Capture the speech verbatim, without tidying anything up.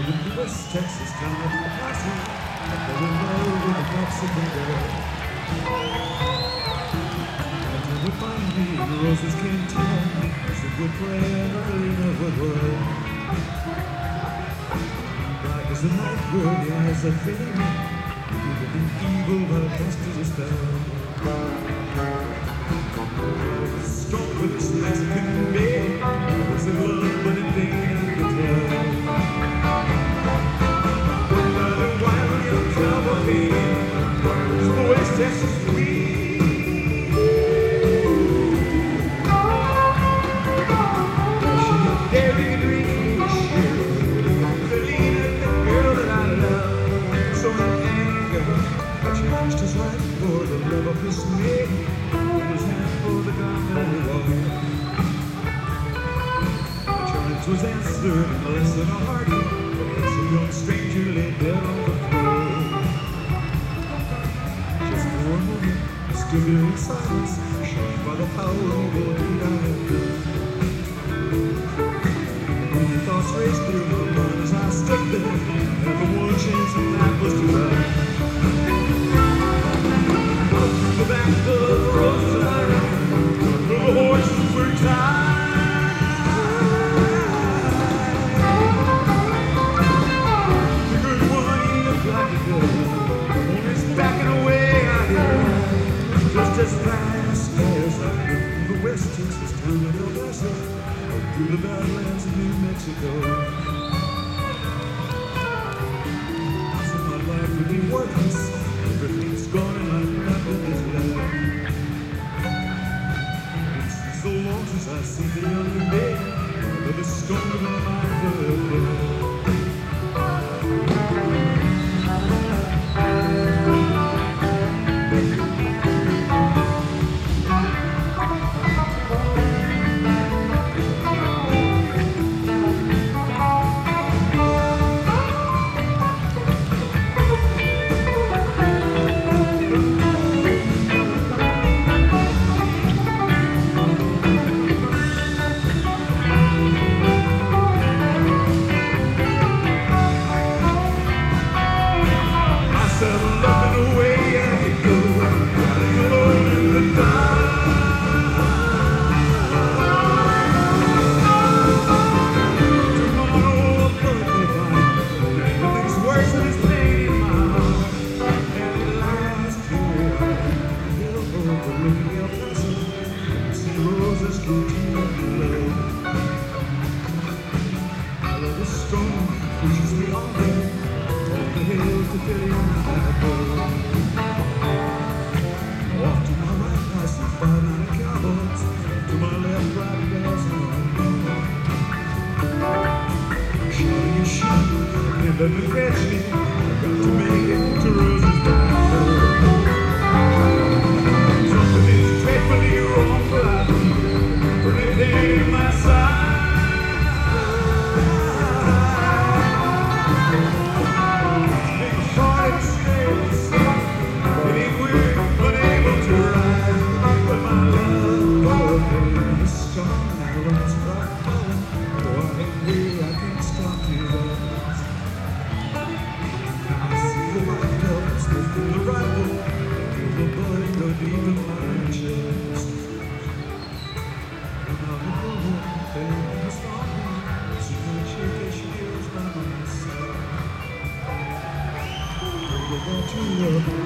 in the West Texas town of El Paso, I fell in love with a Mexican girl. I tried to find me, the roses came to me. I said good prayer, nothing of a word. Black as the night were the eyes that faded me. Evil and evil, but cast as a spell. I was strong for this Mexican babe. I was in love, but in vain I could tell. West Texas queen. She had every dream she Selena, the girl that I love. So in anger, I changed his life for the love of his mate. His hand for the ground that he wore. The challenge was answered in less than a heartbeat as a young stranger lay dead on the floor. For a moment, I stood there in silence, shocked by the power of evil that I had done. Many thoughts raced through my mind as I stood there, never one chance and that was to run. Up through the back of the roses I ran, where the horses were tied. The good one, he looked like a girl, only he's backing away. Just as fast as I could through the West Texas town of El Paso, or through the Badlands of New Mexico. So my life would be worthless, everything's gone and I'm nothing is left. It's been so long since I see the younger day, but it's stronger than my birthday. Let me catch me, I've got to make it to Rose's Valley. Something is dreadfully wrong, but I feel pretty dead in my side. It's been hard to stay, getting weak, but able to ride. But my love for her is strong, and I rise right falling. Oh, I ain't weary, I can't stop you there. The rifle, the bullet don't even my chest. And I'm a woman, and it's not me. She can't shake as she is by my side. Pray to God to love.